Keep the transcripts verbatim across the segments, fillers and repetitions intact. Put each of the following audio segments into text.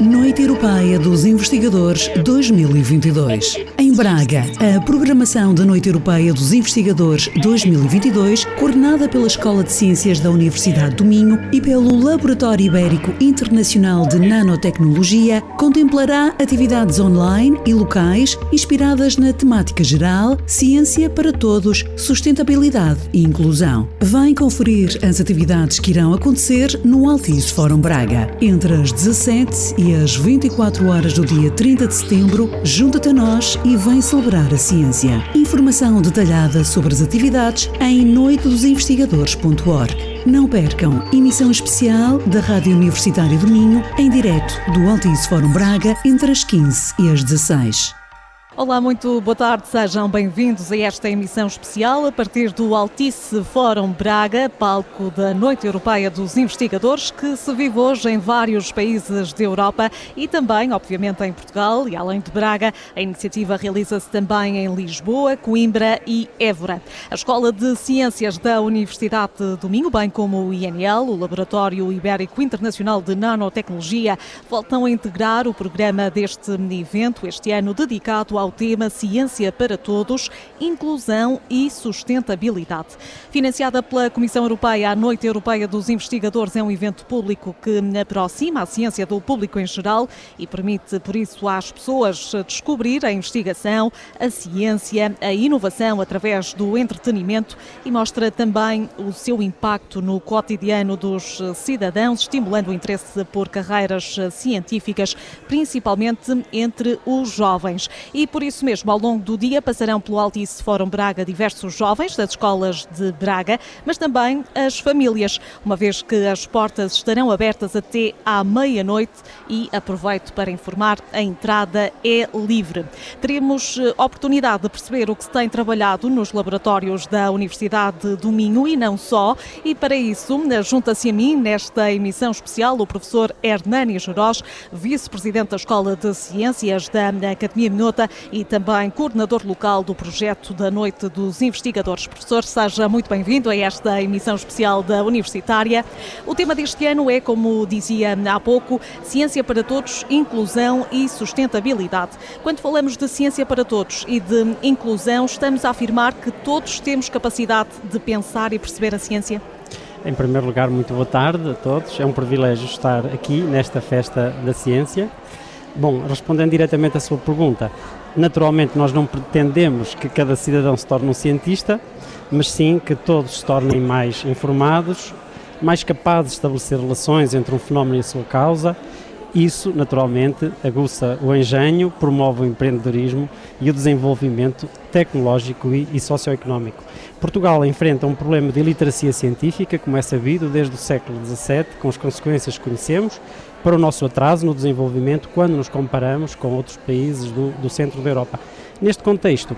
Noite Europeia dos Investigadores dois mil e vinte e dois. Em Braga, a programação da Noite Europeia dos Investigadores dois mil e vinte e dois, coordenada pela Escola de Ciências da Universidade do Minho e pelo Laboratório Ibérico Internacional de Nanotecnologia, contemplará atividades online e locais inspiradas na temática geral, ciência para todos, sustentabilidade e inclusão. Vem conferir as atividades que irão acontecer no Altice Fórum Braga. Entre as dezassete e às vinte e quatro horas do dia trinta de setembro, junta-te a nós e vem celebrar a ciência. Informação detalhada sobre as atividades em noite dos investigadores ponto org. Não percam emissão especial da Rádio Universitária do Minho, em direto do Altice Fórum Braga, entre as quinze e as dezesseis. Olá, muito boa tarde, sejam bem-vindos a esta emissão especial a partir do Altice Fórum Braga, palco da Noite Europeia dos Investigadores, que se vive hoje em vários países da Europa e também, obviamente, em Portugal e além de Braga. A iniciativa realiza-se também em Lisboa, Coimbra e Évora. A Escola de Ciências da Universidade do Minho, bem como o I N L, o Laboratório Ibérico Internacional de Nanotecnologia, voltam a integrar o programa deste evento, este ano dedicado ao tema Ciência para Todos, Inclusão e Sustentabilidade. Financiada pela Comissão Europeia, a Noite Europeia dos Investigadores é um evento público que aproxima a ciência do público em geral e permite, por isso, às pessoas descobrir a investigação, a ciência, a inovação através do entretenimento e mostra também o seu impacto no cotidiano dos cidadãos, estimulando o interesse por carreiras científicas, principalmente entre os jovens. E por isso mesmo, ao longo do dia, passarão pelo Altice Fórum Braga diversos jovens das escolas de Braga, mas também as famílias, uma vez que as portas estarão abertas até à meia-noite e aproveito para informar, a entrada é livre. Teremos oportunidade de perceber o que se tem trabalhado nos laboratórios da Universidade do Minho e não só, e para isso junta-se a mim, nesta emissão especial, o professor Hernani Geroz, vice-presidente da Escola de Ciências da Academia Minhota e também coordenador local do projeto da Noite dos Investigadores. Professor, seja muito bem-vindo a esta emissão especial da Universitária. O tema deste ano é, como dizia há pouco, Ciência para Todos, Inclusão e Sustentabilidade. Quando falamos de ciência para todos e de inclusão, estamos a afirmar que todos temos capacidade de pensar e perceber a ciência? Em primeiro lugar, muito boa tarde a todos. É um privilégio estar aqui nesta festa da ciência. Bom, respondendo diretamente à sua pergunta, naturalmente nós não pretendemos que cada cidadão se torne um cientista, mas sim que todos se tornem mais informados, mais capazes de estabelecer relações entre um fenómeno e a sua causa. Isso, naturalmente, aguça o engenho, promove o empreendedorismo e o desenvolvimento tecnológico e, e socioeconómico. Portugal enfrenta um problema de iliteracia científica, como é sabido, desde o século dezassete, com as consequências que conhecemos, para o nosso atraso no desenvolvimento quando nos comparamos com outros países do, do centro da Europa. Neste contexto,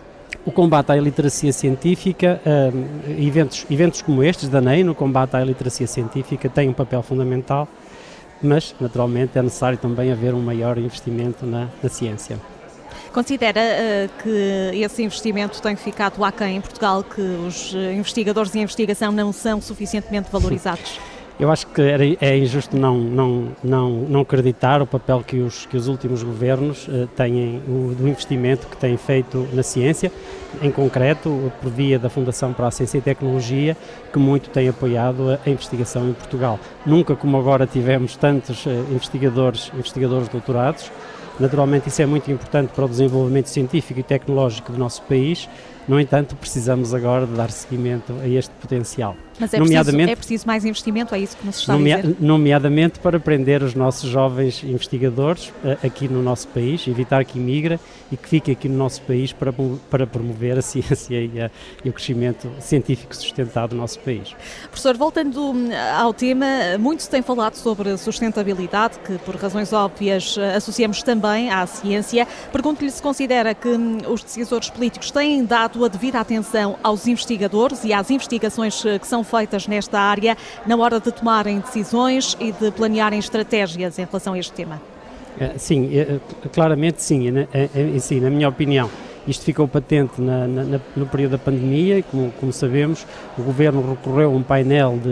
o combate à iliteracia científica, um, eventos, eventos como estes da N E I, no combate à iliteracia científica, têm um papel fundamental, mas, naturalmente, é necessário também haver um maior investimento na, na ciência. Considera uh, que esse investimento tem ficado aquém em Portugal, que os investigadores e a investigação não são suficientemente valorizados? Eu acho que é injusto não, não, não, não acreditar o papel que os, que os últimos governos uh, têm, o, do investimento que têm feito na ciência, em concreto por via da Fundação para a Ciência e Tecnologia, que muito tem apoiado a, a investigação em Portugal. Nunca como agora tivemos tantos uh, investigadores, investigadores doutorados. Naturalmente isso é muito importante para o desenvolvimento científico e tecnológico do nosso país. No entanto, precisamos agora de dar seguimento a este potencial. Mas é preciso, é preciso mais investimento, é isso que nos está nomea, a dizer? Nomeadamente para prender os nossos jovens investigadores uh, aqui no nosso país, evitar que imigrem e que fiquem aqui no nosso país para, para promover a ciência e, a, e o crescimento científico sustentado do nosso país. Professor, voltando ao tema, muito se tem falado sobre sustentabilidade, que por razões óbvias associamos também à ciência. Pergunto-lhe se considera que os decisores políticos têm dado a devida atenção aos investigadores e às investigações que são feitas nesta área na hora de tomarem decisões e de planearem estratégias em relação a este tema? Sim, claramente sim, sim, na minha opinião. Isto ficou patente na, na, no período da pandemia e, como, como sabemos, o Governo recorreu a um painel de,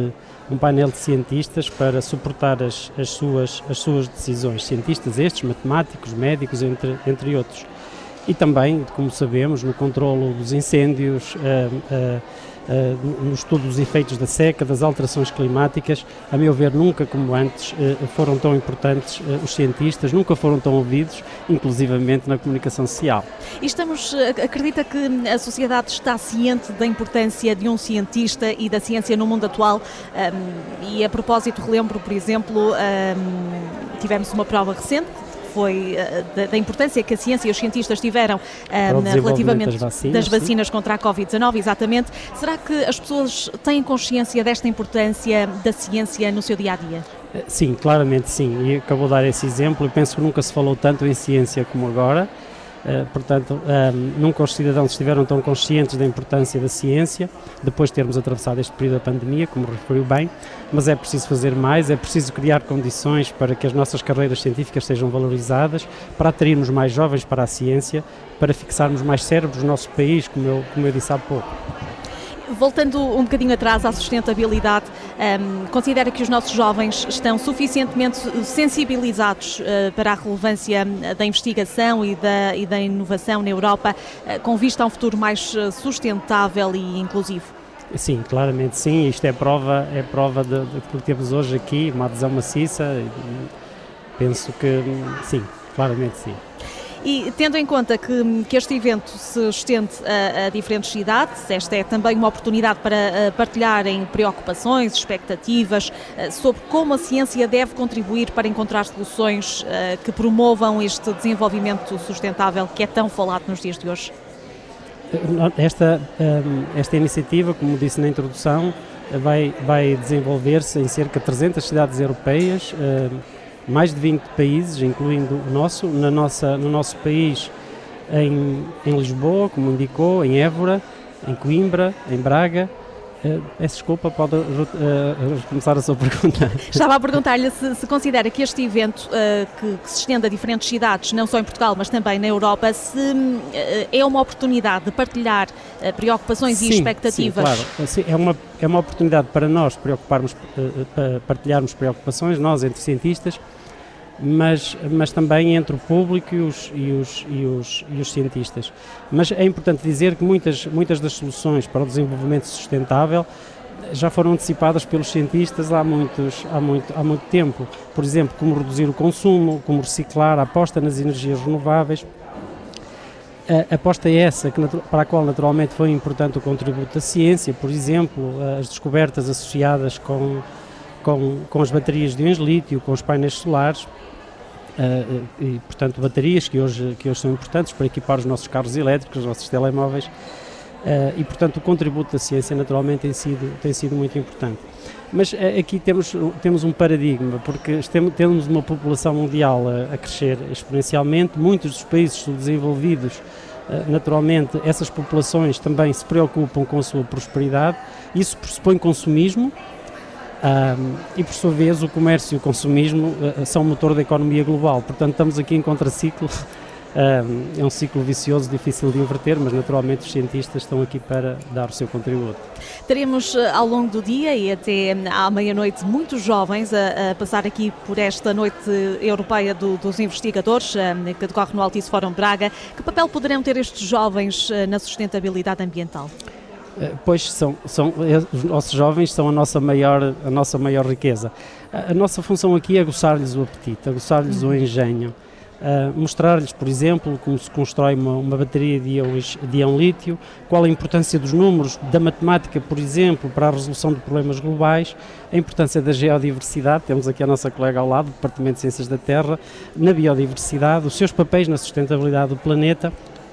um painel de cientistas para suportar as, as, suas, as suas decisões. Cientistas estes, matemáticos, médicos, entre, entre outros. E também, como sabemos, no controlo dos incêndios, uh, uh, uh, no estudo dos efeitos da seca, das alterações climáticas. A meu ver, nunca como antes uh, foram tão importantes uh, os cientistas, nunca foram tão ouvidos, inclusivamente na comunicação social. E estamos, acredita que a sociedade está ciente da importância de um cientista e da ciência no mundo atual? Um, e a propósito, relembro, por exemplo, um, tivemos uma prova recente, foi uh, da, da importância que a ciência e os cientistas tiveram uh, relativamente das vacinas, das vacinas contra a covid dezanove, exatamente. Será que as pessoas têm consciência desta importância da ciência no seu dia-a-dia? Sim, claramente sim, e acabou de dar esse exemplo. Eu penso que nunca se falou tanto em ciência como agora. Uh, portanto, um, nunca os cidadãos estiveram tão conscientes da importância da ciência, depois de termos atravessado este período da pandemia, como referiu bem, mas é preciso fazer mais, é preciso criar condições para que as nossas carreiras científicas sejam valorizadas, para atrairmos mais jovens para a ciência, para fixarmos mais cérebros no nosso país, como eu, como eu disse há pouco. Voltando um bocadinho atrás à sustentabilidade, um, considera que os nossos jovens estão suficientemente sensibilizados uh, para a relevância da investigação e da, e da inovação na Europa, uh, com vista a um futuro mais sustentável e inclusivo? Sim, claramente sim. Isto é prova, é prova de, de que temos hoje aqui, uma adesão maciça. Penso que sim, claramente sim. E tendo em conta que, que este evento se estende a, a diferentes cidades, esta é também uma oportunidade para partilharem preocupações, expectativas sobre como a ciência deve contribuir para encontrar soluções que promovam este desenvolvimento sustentável que é tão falado nos dias de hoje. Esta, esta iniciativa, como disse na introdução, vai, vai desenvolver-se em cerca de trezentas cidades europeias, mais de vinte países, incluindo o nosso, na nossa, no nosso país, em, em Lisboa, como indicou, em Évora, em Coimbra, em Braga. Uh, peço desculpa, pode uh, uh, começar a sua pergunta. Estava a perguntar-lhe se, se considera que este evento, uh, que, que se estende a diferentes cidades, não só em Portugal, mas também na Europa, se uh, é uma oportunidade de partilhar uh, preocupações sim, e expectativas. Sim, claro. Sim, é, uma, é uma oportunidade para nós preocuparmos, uh, para partilharmos preocupações, nós entre cientistas, Mas, mas também entre o público e os, e, os, e, os, e os cientistas. Mas é importante dizer que muitas, muitas das soluções para o desenvolvimento sustentável já foram antecipadas pelos cientistas há, muitos, há, muito, há muito tempo. Por exemplo, como reduzir o consumo, como reciclar, a aposta nas energias renováveis. A aposta é essa, que, para a qual naturalmente foi importante o contributo da ciência, por exemplo, as descobertas associadas com, com, com as baterias de íons lítio, com os painéis solares, Uh, e, portanto, baterias que hoje, que hoje são importantes para equipar os nossos carros elétricos, os nossos telemóveis, uh, e, portanto, o contributo da ciência, naturalmente, tem sido, tem sido muito importante. Mas uh, aqui temos, temos um paradigma, porque temos uma população mundial a, a crescer exponencialmente, muitos dos países subdesenvolvidos, uh, naturalmente, essas populações também se preocupam com a sua prosperidade, isso pressupõe consumismo. Um, e por sua vez o comércio e o consumismo uh, são o motor da economia global, portanto estamos aqui em contraciclo, um, é um ciclo vicioso difícil de inverter, mas naturalmente os cientistas estão aqui para dar o seu contributo. Teremos ao longo do dia e até à meia-noite muitos jovens a, a passar aqui por esta noite europeia do, dos investigadores, um, que decorre no Altice Fórum Braga. Que papel poderão ter estes jovens uh, na sustentabilidade ambiental? Pois são, são, os nossos jovens são a nossa maior, a nossa maior riqueza. A, a nossa função aqui é aguçar-lhes o apetite, aguçar-lhes uhum. o engenho, uh, mostrar-lhes, por exemplo, como se constrói uma, uma bateria de íons, de íon lítio, qual a importância dos números, da matemática, por exemplo, para a resolução de problemas globais, a importância da geodiversidade, temos aqui a nossa colega ao lado, do Departamento de Ciências da Terra, na biodiversidade, os seus papéis na sustentabilidade do planeta.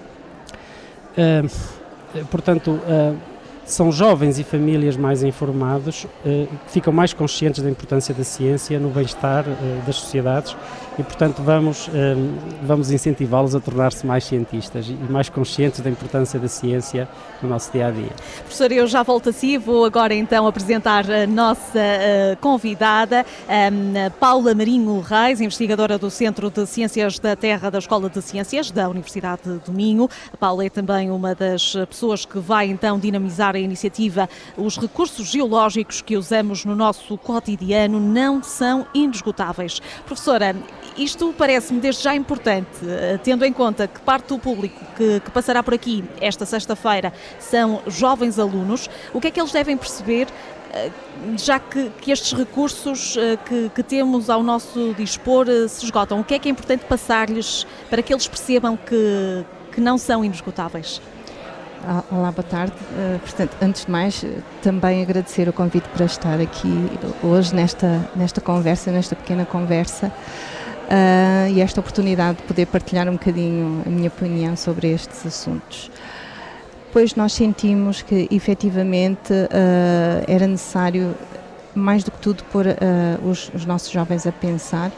Uh, portanto, uh, são jovens e famílias mais informados, eh, que ficam mais conscientes da importância da ciência no bem-estar eh, das sociedades e, portanto, vamos, eh, vamos incentivá-los a tornar-se mais cientistas e mais conscientes da importância da ciência no nosso dia-a-dia. Professor, eu já volto a si, vou agora então apresentar a nossa uh, convidada, um, Paula Marinho Reis, investigadora do Centro de Ciências da Terra da Escola de Ciências da Universidade do Minho. A Paula é também uma das pessoas que vai então dinamizar a iniciativa. Os recursos geológicos que usamos no nosso cotidiano não são inesgotáveis. Professora, isto parece-me desde já importante, tendo em conta que parte do público que, que passará por aqui esta sexta-feira são jovens alunos. O que é que eles devem perceber, já que, que estes recursos que, que temos ao nosso dispor se esgotam? O que é que é importante passar-lhes para que eles percebam que, que não são inesgotáveis? Olá, boa tarde. Uh, portanto, antes de mais, também agradecer o convite para estar aqui hoje nesta, nesta conversa, nesta pequena conversa, uh, e esta oportunidade de poder partilhar um bocadinho a minha opinião sobre estes assuntos. Pois nós sentimos que, efetivamente, uh, era necessário, mais do que tudo, pôr uh, os, os nossos jovens a pensar,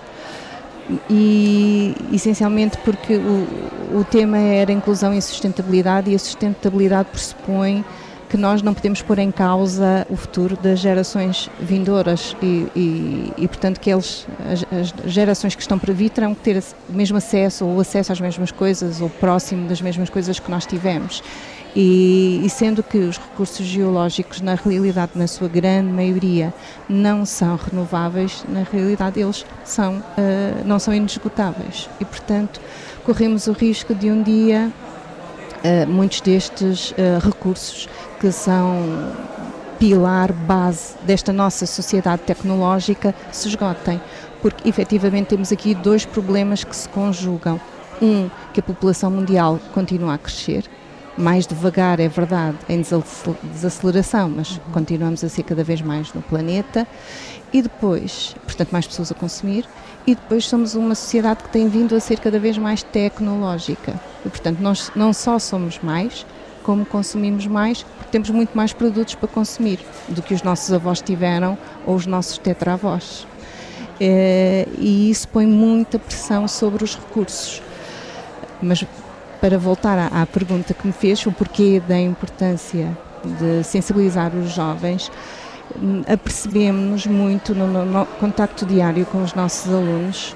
e essencialmente porque o, o tema era inclusão e sustentabilidade, e a sustentabilidade pressupõe que nós não podemos pôr em causa o futuro das gerações vindouras e, e, e portanto que eles, as, as gerações que estão para vir terão que ter o mesmo acesso ou acesso às mesmas coisas ou próximo das mesmas coisas que nós tivemos. E, e sendo que os recursos geológicos, na realidade, na sua grande maioria, não são renováveis, na realidade eles são, uh, não são inesgotáveis. E, portanto, corremos o risco de um dia uh, muitos destes uh, recursos que são pilar, base desta nossa sociedade tecnológica se esgotem. Porque, efetivamente, temos aqui dois problemas que se conjugam. Um, que a população mundial continua a crescer, mais devagar, é verdade, em desaceleração, mas continuamos a ser cada vez mais no planeta, e depois, portanto, mais pessoas a consumir, e depois somos uma sociedade que tem vindo a ser cada vez mais tecnológica. E, portanto, nós não só somos mais, como consumimos mais, porque temos muito mais produtos para consumir do que os nossos avós tiveram ou os nossos tetravós. É, e isso põe muita pressão sobre os recursos. Mas, para voltar à, à pergunta que me fez, o porquê da importância de sensibilizar os jovens, apercebemos-nos muito no, no, no contacto diário com os nossos alunos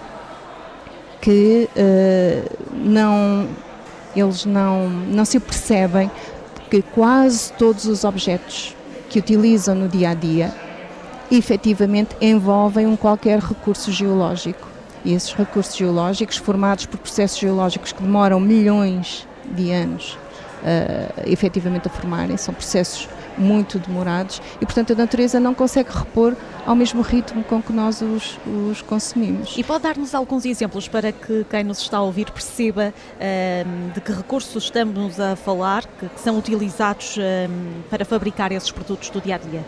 que uh, não, eles não, não se percebem que quase todos os objetos que utilizam no dia-a-dia efetivamente envolvem um qualquer recurso geológico. E esses recursos geológicos, formados por processos geológicos que demoram milhões de anos uh, efetivamente a formarem, são processos muito demorados e, portanto, a natureza não consegue repor ao mesmo ritmo com que nós os, os consumimos. E pode dar-nos alguns exemplos para que quem nos está a ouvir perceba uh, de que recursos estamos a falar, que, que são utilizados uh, para fabricar esses produtos do dia-a-dia?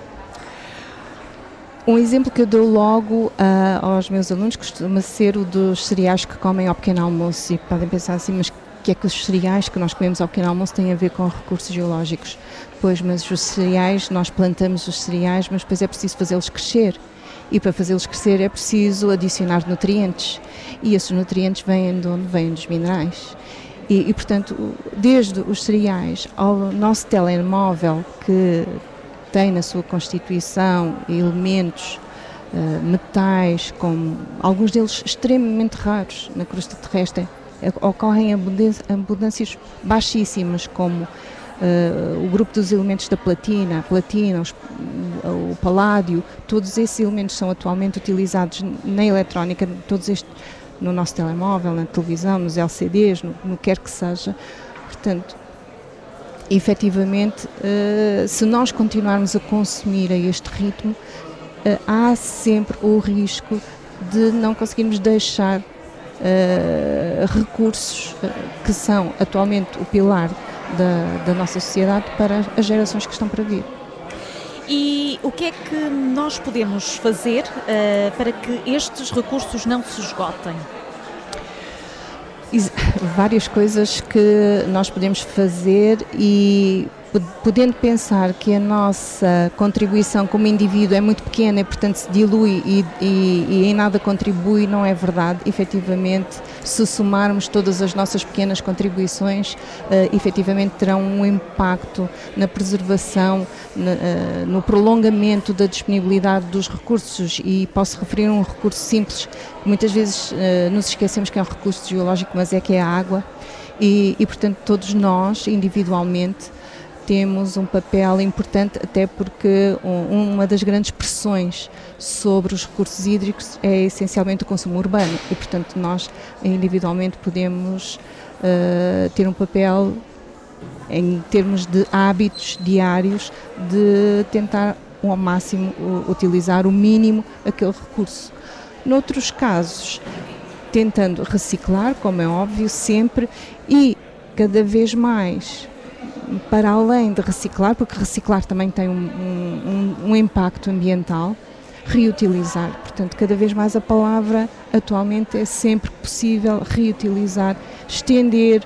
Um exemplo que eu dou logo uh, aos meus alunos costuma ser o dos cereais que comem ao pequeno almoço, e podem pensar assim, mas o que é que os cereais que nós comemos ao pequeno almoço têm a ver com recursos geológicos? Pois, mas os cereais, nós plantamos os cereais, mas depois é preciso fazê-los crescer, e para fazê-los crescer é preciso adicionar nutrientes, e esses nutrientes vêm de onde? Vêm dos minerais. E, e portanto, desde os cereais ao nosso telemóvel, que tem na sua constituição elementos, uh, metais, como alguns deles extremamente raros na crosta terrestre, ocorrem abundâncias baixíssimas, como uh, o grupo dos elementos da platina, a platina, os, o paládio. Todos esses elementos são atualmente utilizados na eletrónica, todos estes, no nosso telemóvel, na televisão, nos L C Ds, no, no que quer que seja. Portanto, efetivamente, uh, se nós continuarmos a consumir a este ritmo, uh, há sempre o risco de não conseguirmos deixar uh, recursos uh, que são atualmente o pilar da, da nossa sociedade para as gerações que estão para vir. E o que é que nós podemos fazer uh, para que estes recursos não se esgotem? Várias coisas que nós podemos fazer, e podendo pensar que a nossa contribuição como indivíduo é muito pequena e, portanto, se dilui e, e, e em nada contribui, não é verdade. Efetivamente, se somarmos todas as nossas pequenas contribuições, uh, efetivamente terão um impacto na preservação, na, uh, no prolongamento da disponibilidade dos recursos. E posso referir um recurso simples, que muitas vezes uh, nos esquecemos que é um recurso geológico, mas é que é a água. E, e portanto, todos nós, individualmente, temos um papel importante, até porque um, uma das grandes pressões sobre os recursos hídricos é essencialmente o consumo urbano e, portanto, nós individualmente podemos uh, ter um papel em termos de hábitos diários de tentar ao máximo utilizar o mínimo aquele recurso. Noutros casos, tentando reciclar, como é óbvio, sempre, e cada vez mais para além de reciclar, porque reciclar também tem um, um, um impacto ambiental, reutilizar. Portanto, cada vez mais a palavra atualmente é sempre possível reutilizar, estender,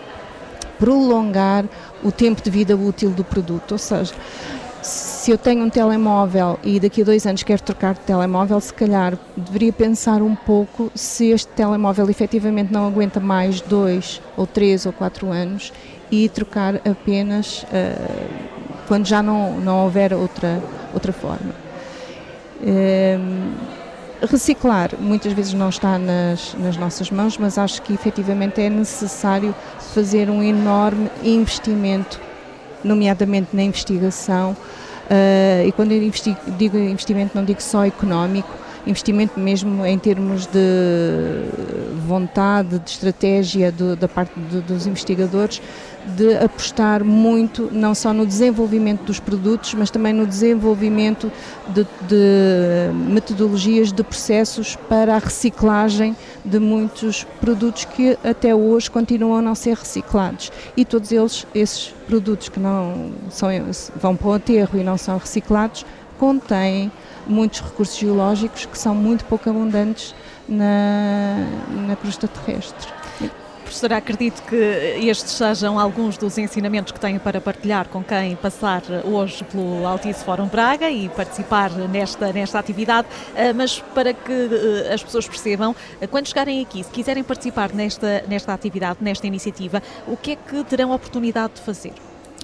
prolongar o tempo de vida útil do produto, ou seja, se eu tenho um telemóvel e daqui a dois anos quero trocar de telemóvel, se calhar deveria pensar um pouco se este telemóvel efetivamente não aguenta mais dois ou três ou quatro anos e trocar apenas uh, quando já não, não houver outra, outra forma. Um, reciclar muitas vezes não está nas, nas nossas mãos, mas acho que efetivamente é necessário fazer um enorme investimento, nomeadamente na investigação, uh, e quando eu investi- digo investimento não digo só económico, investimento mesmo em termos de vontade, de estratégia do, da parte de, dos investigadores, de apostar muito não só no desenvolvimento dos produtos, mas também no desenvolvimento de, de metodologias, de processos para a reciclagem de muitos produtos que até hoje continuam a não ser reciclados. E todos eles, esses produtos que não são, vão para o aterro e não são reciclados, contêm muitos recursos geológicos que são muito pouco abundantes na, na crosta terrestre. Professora, acredito que estes sejam alguns dos ensinamentos que tenho para partilhar com quem passar hoje pelo Altice Fórum Braga e participar nesta, nesta atividade, mas para que as pessoas percebam, quando chegarem aqui, se quiserem participar nesta, nesta atividade, nesta iniciativa, o que é que terão a oportunidade de fazer?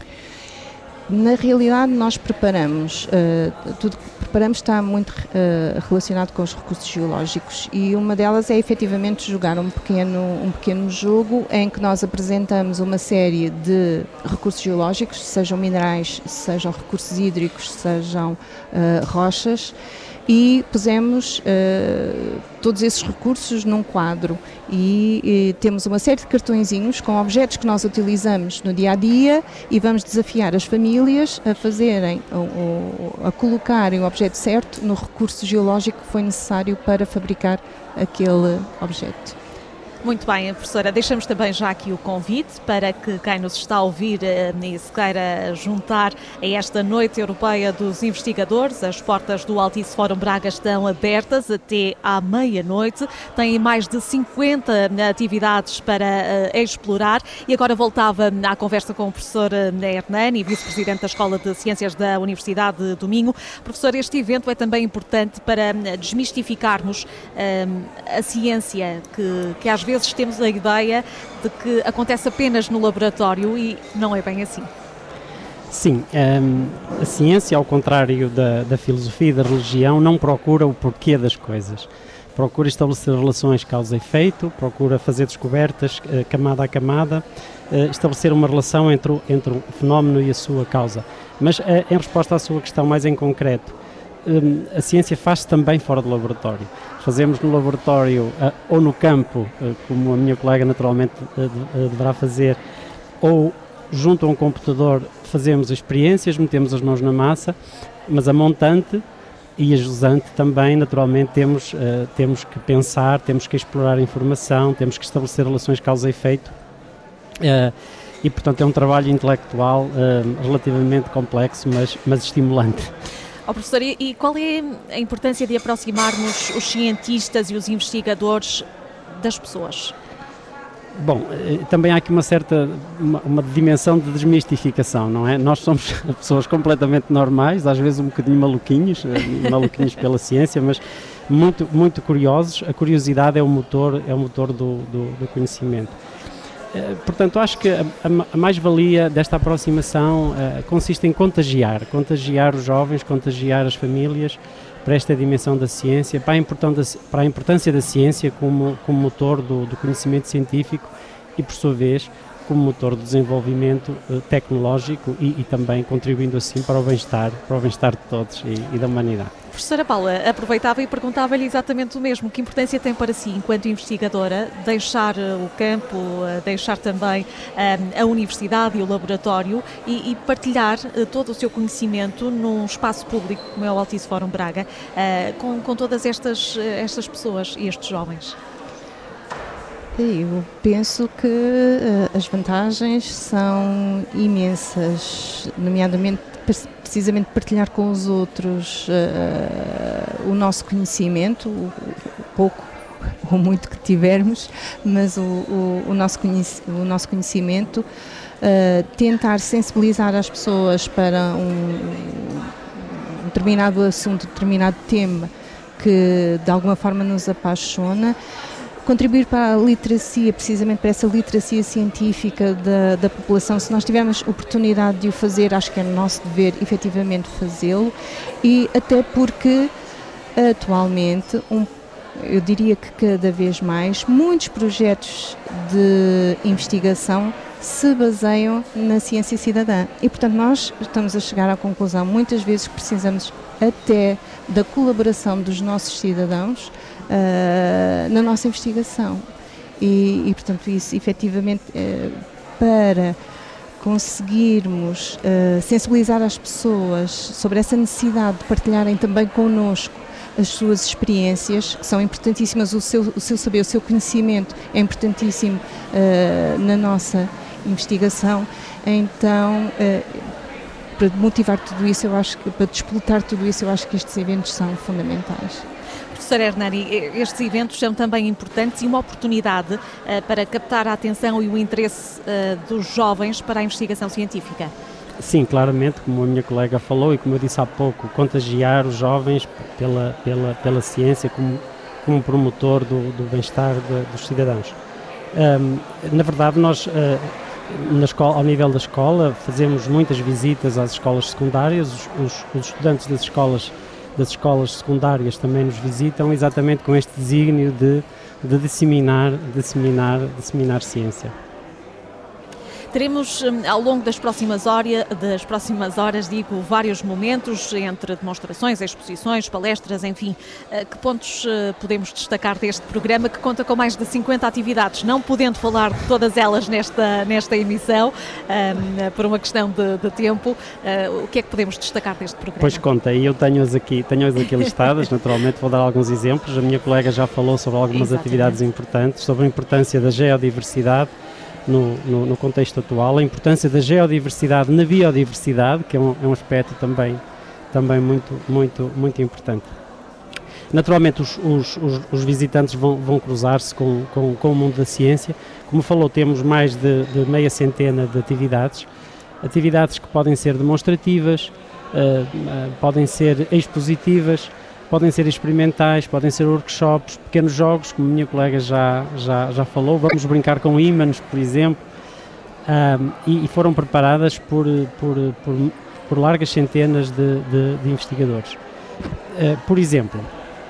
Na realidade, nós preparamos, uh, tudo que preparamos está muito uh, relacionado com os recursos geológicos e uma delas é efetivamente jogar um pequeno, um pequeno jogo em que nós apresentamos uma série de recursos geológicos, sejam minerais, sejam recursos hídricos, sejam uh, rochas, e pusemos uh, todos esses recursos num quadro e, e temos uma série de cartõezinhos com objetos que nós utilizamos no dia-a-dia e vamos desafiar as famílias a fazerem, ou, ou, a colocarem o objeto certo no recurso geológico que foi necessário para fabricar aquele objeto. Muito bem, professora, deixamos também já aqui o convite para que quem nos está a ouvir e se queira juntar a esta Noite Europeia dos Investigadores. As portas do Altice Fórum Braga estão abertas até à meia-noite, têm mais de cinquenta atividades para uh, explorar e agora voltava à conversa com o professor Hernani, vice-presidente da Escola de Ciências da Universidade do Minho. Professor, este evento é também importante para desmistificarmos uh, a ciência que, que às vezes vezes temos a ideia de que acontece apenas no laboratório e não é bem assim. Sim, um, a ciência, ao contrário da, da filosofia e da religião, não procura o porquê das coisas. Procura estabelecer relações causa e efeito, procura fazer descobertas uh, camada a camada, uh, estabelecer uma relação entre o, entre o fenómeno e a sua causa. Mas uh, em resposta à sua questão mais em concreto, um, a ciência faz-se também fora do laboratório. Fazemos no laboratório uh, ou no campo, uh, como a minha colega naturalmente uh, uh, deverá fazer, ou junto a um computador fazemos experiências, metemos as mãos na massa, mas a montante e a jusante também, naturalmente, temos, uh, temos que pensar, temos que explorar a informação, temos que estabelecer relações causa e efeito uh, e, portanto, é um trabalho intelectual uh, relativamente complexo, mas, mas estimulante. Oh, professor, e qual é a importância de aproximarmos os cientistas e os investigadores das pessoas? Bom, também há aqui uma certa, uma, uma dimensão de desmistificação, não é? Nós somos pessoas completamente normais, às vezes um bocadinho maluquinhos, maluquinhos pela ciência, mas muito, muito curiosos. A curiosidade é o motor, é o motor do, do, do conhecimento. Portanto, acho que a, a mais-valia desta aproximação uh, consiste em contagiar, contagiar os jovens, contagiar as famílias para esta dimensão da ciência, para a importância, para a importância da ciência como, como motor do, do conhecimento científico e, por sua vez, como motor de desenvolvimento uh, tecnológico e, e também contribuindo assim para o bem-estar, para o bem-estar de todos e, e da humanidade. Professora Paula, aproveitava e perguntava-lhe exatamente o mesmo. Que importância tem para si, enquanto investigadora, deixar uh, o campo, uh, deixar também uh, a universidade e o laboratório e, e partilhar uh, todo o seu conhecimento num espaço público como é o Altice Fórum Braga, uh, com, com todas estas, uh, estas pessoas e estes jovens? Eu penso que uh, as vantagens são imensas, nomeadamente precisamente partilhar com os outros uh, o nosso conhecimento, o, o pouco ou muito que tivermos, mas o, o, o, nosso, conhec- o nosso conhecimento, uh, tentar sensibilizar as pessoas para um, um determinado assunto, determinado tema que de alguma forma nos apaixona, contribuir para a literacia, precisamente para essa literacia científica da, da população. Se nós tivermos oportunidade de o fazer, acho que é nosso dever efetivamente fazê-lo, e até porque atualmente, um, eu diria que cada vez mais, muitos projetos de investigação se baseiam na ciência cidadã e, portanto, nós estamos a chegar à conclusão muitas vezes que precisamos até da colaboração dos nossos cidadãos Uh, na nossa investigação e, e portanto isso efetivamente uh, para conseguirmos uh, sensibilizar as pessoas sobre essa necessidade de partilharem também connosco as suas experiências, que são importantíssimas, o seu, o seu saber, o seu conhecimento é importantíssimo uh, na nossa investigação, então uh, para motivar tudo isso, eu acho que, para despoltar tudo isso, eu acho que estes eventos são fundamentais. Professora Hernani, estes eventos são também importantes e uma oportunidade uh, para captar a atenção e o interesse uh, dos jovens para a investigação científica. Sim, claramente, como a minha colega falou e como eu disse há pouco, contagiar os jovens pela, pela, pela ciência como, como promotor do, do bem-estar de, dos cidadãos. Um, na verdade, nós, uh, na escola, ao nível da escola, fazemos muitas visitas às escolas secundárias, os, os, os estudantes das escolas das escolas secundárias também nos visitam exatamente com este desígnio de, de disseminar, disseminar, disseminar ciência. Teremos ao longo das próximas, horas, das próximas horas, digo, vários momentos entre demonstrações, exposições, palestras, enfim. Que pontos podemos destacar deste programa que conta com mais de cinquenta atividades, não podendo falar de todas elas nesta, nesta emissão, um, por uma questão de, de tempo. Uh, o que é que podemos destacar deste programa? Pois conta, e eu tenho-as aqui, tenho-as aqui listadas, naturalmente vou dar alguns exemplos. A minha colega já falou sobre algumas Exatamente. atividades importantes, sobre a importância da geodiversidade, No, no, no contexto atual, a importância da geodiversidade na biodiversidade, que é um, é um aspecto também, também muito, muito, muito importante. Naturalmente os, os, os, os visitantes vão, vão cruzar-se com, com, com o mundo da ciência. Como falou, temos mais de, de meia centena de atividades, atividades que podem ser demonstrativas, uh, uh, podem ser expositivas, podem ser experimentais, podem ser workshops, pequenos jogos, como a minha colega já, já, já falou. Vamos brincar com ímãs, por exemplo, um, e, e foram preparadas por, por, por, por largas centenas de, de, de investigadores. Uh, por exemplo,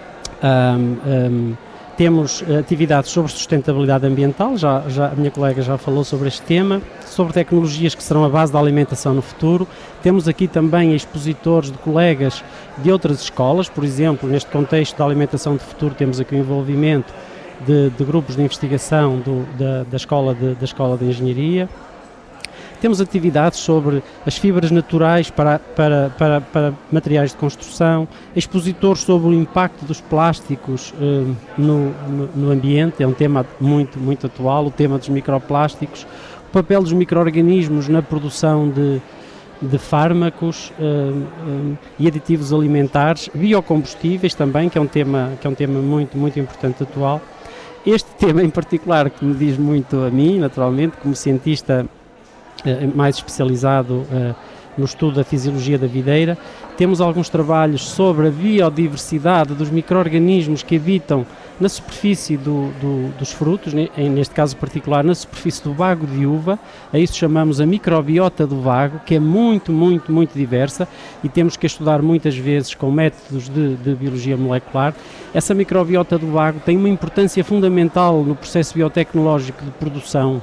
um, um, temos atividades sobre sustentabilidade ambiental, já, já, a minha colega já falou sobre este tema, sobre tecnologias que serão a base da alimentação no futuro. Temos aqui também expositores de colegas de outras escolas, por exemplo, neste contexto da alimentação de futuro temos aqui o envolvimento de, de grupos de investigação do, da, da, escola de, da Escola de Engenharia. Temos atividades sobre as fibras naturais para, para, para, para materiais de construção, expositores sobre o impacto dos plásticos eh, no, no, no ambiente, é um tema muito, muito atual, o tema dos microplásticos, o papel dos micro-organismos na produção de, de fármacos eh, eh, e aditivos alimentares, biocombustíveis também, que é um tema, que é um tema muito, muito importante atual. Este tema em particular, que me diz muito a mim, naturalmente, como cientista mais especializado uh, no estudo da fisiologia da videira. Temos alguns trabalhos sobre a biodiversidade dos micro-organismos que habitam na superfície do, do, dos frutos, neste caso particular na superfície do bago de uva. A isso chamamos a microbiota do bago, que é muito, muito, muito diversa e temos que estudar muitas vezes com métodos de, de biologia molecular. Essa microbiota do bago tem uma importância fundamental no processo biotecnológico de produção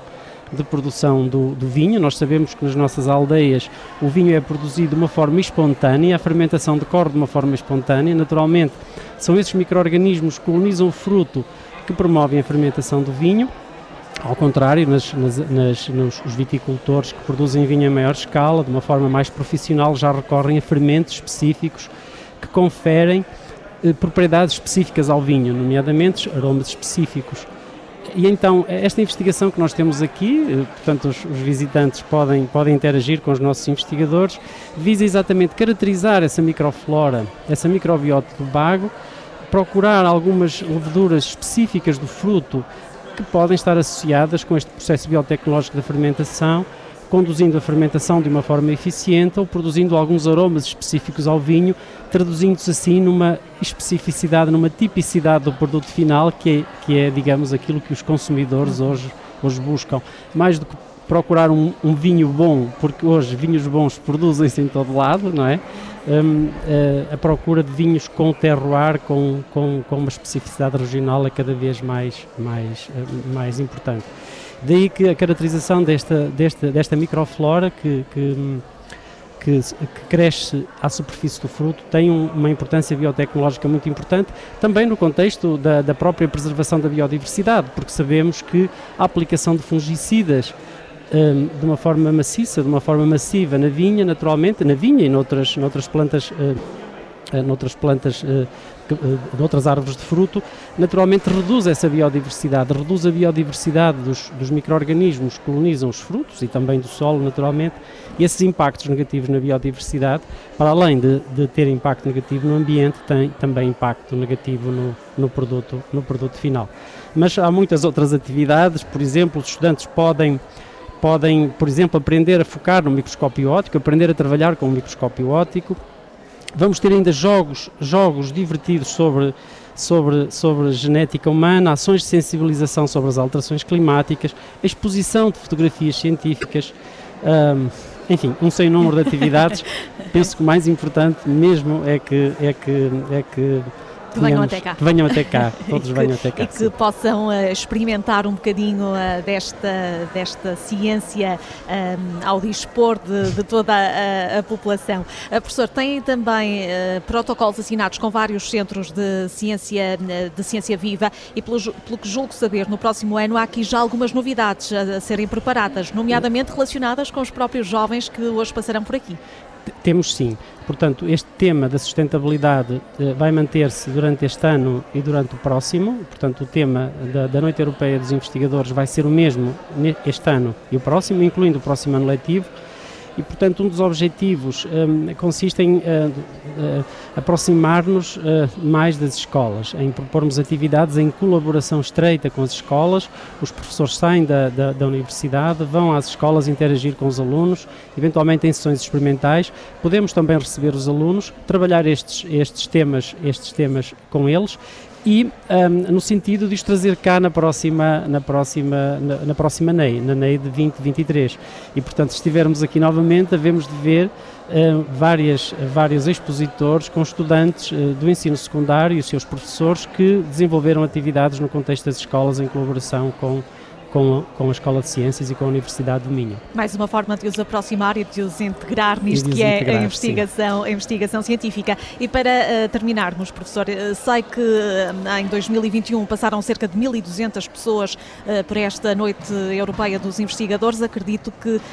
de produção do, do vinho. Nós sabemos que nas nossas aldeias o vinho é produzido de uma forma espontânea, a fermentação decorre de uma forma espontânea. Naturalmente, são esses micro-organismos que colonizam o fruto que promovem a fermentação do vinho. Ao contrário, nas, nas, nas, nos, os viticultores que produzem vinho em maior escala, de uma forma mais profissional, já recorrem a fermentos específicos que conferem eh, propriedades específicas ao vinho, nomeadamente aromas específicos. E então, esta investigação que nós temos aqui, eh, portanto, os, os visitantes podem, podem interagir com os nossos investigadores, visa exatamente caracterizar essa microflora, essa microbiota do bago, procurar algumas leveduras específicas do fruto que podem estar associadas com este processo biotecnológico da fermentação, conduzindo a fermentação de uma forma eficiente ou produzindo alguns aromas específicos ao vinho, traduzindo-se assim numa especificidade, numa tipicidade do produto final, que é, que é digamos, aquilo que os consumidores hoje, hoje buscam. Mais do que procurar um, um vinho bom, porque hoje vinhos bons produzem-se em todo lado, não é? Um, a, a procura de vinhos com terroir, com, com, com uma especificidade regional é cada vez mais, mais, mais importante. Daí que a caracterização desta, desta, desta microflora que, que, que, que cresce à superfície do fruto tem um, uma importância biotecnológica muito importante, também no contexto da, da própria preservação da biodiversidade, porque sabemos que a aplicação de fungicidas Um, de uma forma maciça, de uma forma massiva na vinha, naturalmente, na vinha e noutras, noutras plantas, uh, uh, noutras plantas, uh, que, uh, noutras árvores de fruto, naturalmente reduz essa biodiversidade, reduz a biodiversidade dos, dos micro-organismos que colonizam os frutos e também do solo, naturalmente, e esses impactos negativos na biodiversidade, para além de, de ter impacto negativo no ambiente, tem também impacto negativo no, no, produto, no produto final. Mas há muitas outras atividades, por exemplo, os estudantes podem Podem, por exemplo, aprender a focar no microscópio óptico, aprender a trabalhar com o microscópio óptico. Vamos ter ainda jogos, jogos divertidos sobre, sobre, sobre genética humana, ações de sensibilização sobre as alterações climáticas, exposição de fotografias científicas, um, enfim, um sem número de atividades. Penso que o mais importante mesmo é que, é que, é que Que venham até cá. Que venham até cá, todos que, venham até cá. E que sim. possam uh, experimentar um bocadinho uh, desta, desta ciência um, ao dispor de, de toda a, a população. Uh, professor, tem também uh, protocolos assinados com vários centros de ciência, de ciência viva e pelo, pelo que julgo saber, no próximo ano há aqui já algumas novidades a, a serem preparadas, nomeadamente relacionadas com os próprios jovens que hoje passarão por aqui. Temos sim. Portanto, este tema da sustentabilidade eh, vai manter-se durante este ano e durante o próximo. Portanto, o tema da, da Noite Europeia dos Investigadores vai ser o mesmo este ano e o próximo, incluindo o próximo ano letivo. E, portanto, um dos objetivos um, consiste em uh, uh, aproximar-nos uh, mais das escolas, em propormos atividades em colaboração estreita com as escolas. Os professores saem da, da, da universidade, vão às escolas interagir com os alunos, eventualmente em sessões experimentais. Podemos também receber os alunos, trabalhar estes, estes, temas, estes temas com eles. E um, no sentido de os trazer cá na próxima, na próxima, na, na próxima N E I, na N E I de vinte vinte e três. E, portanto, se estivermos aqui novamente, havemos de ver uh, várias, vários expositores com estudantes uh, do ensino secundário e os seus professores que desenvolveram atividades no contexto das escolas em colaboração com Com, com a Escola de Ciências e com a Universidade do Minho. Mais uma forma de os aproximar e de os integrar nisto de que é integrar, a investigação, a investigação científica. E para uh, terminarmos, professor, uh, sei que uh, em dois mil e vinte e um passaram cerca de mil e duzentas pessoas uh, por esta Noite Europeia dos Investigadores. Acredito que uh,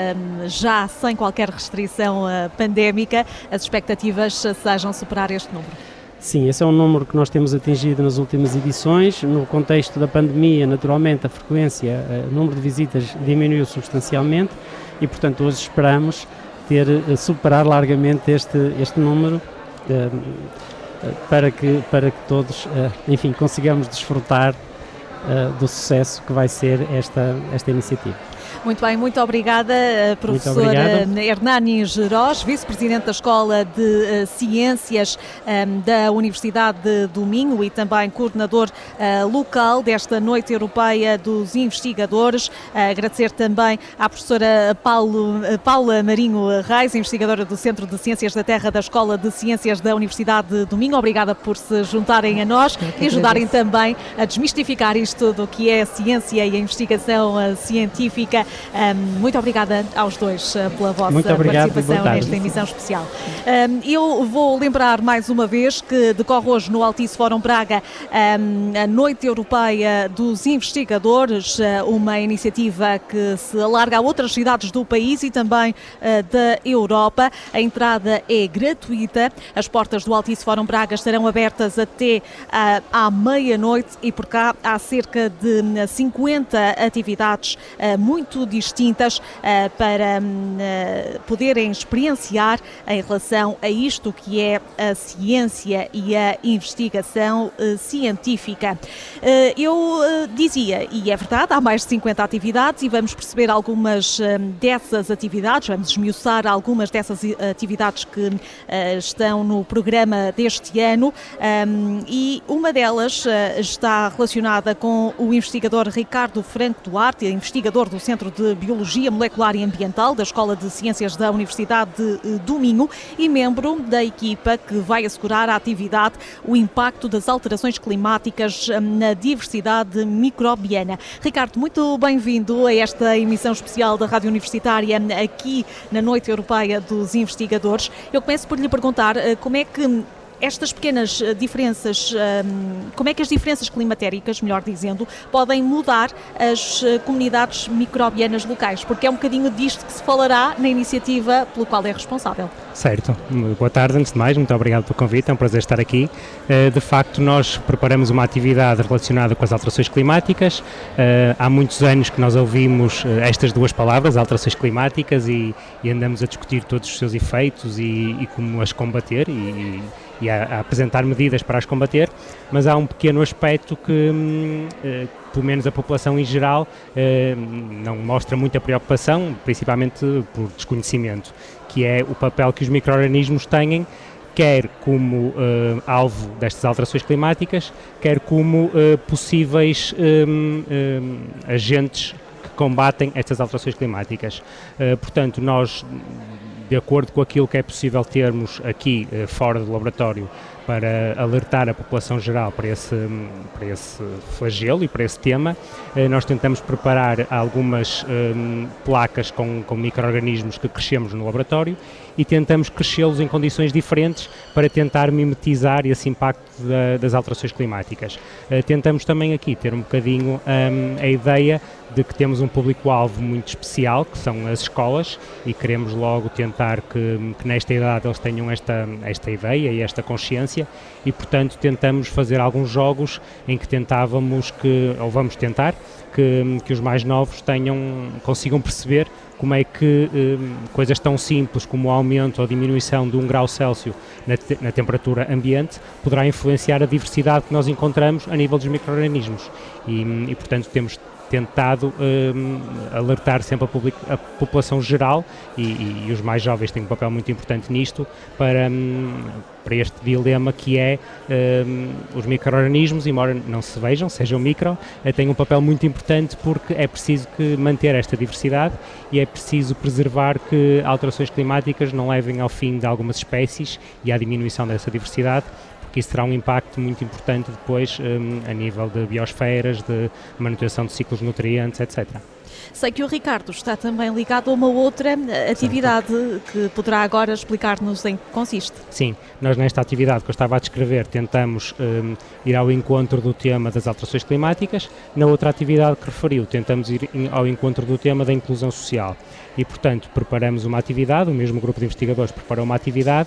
já sem qualquer restrição uh, pandémica, as expectativas sejam superar este número. Sim, esse é um número que nós temos atingido nas últimas edições. No contexto da pandemia, naturalmente, a frequência, o número de visitas diminuiu substancialmente e, portanto, hoje esperamos ter, superar largamente este, este número uh, para, que, para que todos, uh, enfim, consigamos desfrutar uh, do sucesso que vai ser esta, esta iniciativa. Muito bem, muito obrigada, professora Hernani Geroz, vice-presidente da Escola de uh, Ciências um, da Universidade de do Minho e também coordenador uh, local desta Noite Europeia dos Investigadores. Uh, agradecer também à professora Paulo, uh, Paula Marinho Reis, investigadora do Centro de Ciências da Terra da Escola de Ciências da Universidade do Minho. Obrigada por se juntarem a nós e ajudarem também a desmistificar isto do que é a ciência e a investigação uh, científica. Um, muito obrigada aos dois uh, pela vossa obrigado, participação nesta emissão especial. Um, eu vou lembrar mais uma vez que decorre hoje no Altice Fórum Braga um, a Noite Europeia dos Investigadores, uh, uma iniciativa que se alarga a outras cidades do país e também uh, da Europa. A entrada é gratuita. As portas do Altice Fórum Braga estarão abertas até uh, à meia-noite e por cá há cerca de cinquenta atividades uh, muito distintas uh, para uh, poderem experienciar em relação a isto que é a ciência e a investigação uh, científica. Uh, eu uh, dizia, e é verdade, há mais de cinquenta atividades e vamos perceber algumas uh, dessas atividades, vamos esmiuçar algumas dessas atividades que uh, estão no programa deste ano um, e uma delas uh, está relacionada com o investigador Ricardo Franco Duarte, investigador do Centro de Biologia Molecular e Ambiental da Escola de Ciências da Universidade de do Minho e membro da equipa que vai assegurar a atividade o impacto das alterações climáticas na diversidade microbiana. Ricardo, muito bem-vindo a esta emissão especial da Rádio Universitária aqui na Noite Europeia dos Investigadores. Eu começo por lhe perguntar como é que estas pequenas diferenças, como é que as diferenças climatéricas, melhor dizendo, podem mudar as comunidades microbianas locais? Porque é um bocadinho disto que se falará na iniciativa pelo qual é responsável. Certo. Boa tarde, antes de mais, muito obrigado pelo convite, é um prazer estar aqui. De facto, nós preparamos uma atividade relacionada com as alterações climáticas. Há muitos anos que nós ouvimos estas duas palavras, alterações climáticas, e, e andamos a discutir todos os seus efeitos e, e como as combater e, e a, a apresentar medidas para as combater, mas há um pequeno aspecto que, eh, pelo menos a população em geral, eh, não mostra muita preocupação, principalmente por desconhecimento, que é o papel que os micro-organismos têm, quer como eh, alvo destas alterações climáticas, quer como eh, possíveis eh, eh, agentes que combatem estas alterações climáticas. Eh, portanto, nós, de acordo com aquilo que é possível termos aqui eh, fora do laboratório, para alertar a população geral para esse, para esse flagelo e para esse tema, eh, nós tentamos preparar algumas eh, placas com, com micro-organismos que crescemos no laboratório e tentamos crescê-los em condições diferentes para tentar mimetizar esse impacto da, das alterações climáticas. Eh, tentamos também aqui ter um bocadinho um, a ideia de que temos um público-alvo muito especial, que são as escolas, e queremos logo tentar que, que nesta idade eles tenham esta, esta ideia e esta consciência, e portanto tentamos fazer alguns jogos em que tentávamos que, ou vamos tentar, que, que os mais novos tenham, consigam perceber como é que eh, coisas tão simples como o aumento ou diminuição de um grau Celsius na, te, na temperatura ambiente poderá influenciar a diversidade que nós encontramos a nível dos micro-organismos. E, e portanto temos tentado um, alertar sempre a, public, a população geral e, e, e os mais jovens têm um papel muito importante nisto para, um, para este dilema que é um, os micro-organismos, embora não se vejam, sejam micro, têm um papel muito importante porque é preciso que manter esta diversidade e é preciso preservar que alterações climáticas não levem ao fim de algumas espécies e à diminuição dessa diversidade, que isso terá um impacto muito importante depois um, a nível de biosferas, de manutenção de ciclos de nutrientes, etcétera. Sei que o Ricardo está também ligado a uma outra atividade certo. Que poderá agora explicar-nos em que consiste. Sim, nós nesta atividade que eu estava a descrever tentamos um, ir ao encontro do tema das alterações climáticas. Na outra atividade que referiu, tentamos ir ao encontro do tema da inclusão social. E, portanto, preparamos uma atividade, o mesmo grupo de investigadores preparou uma atividade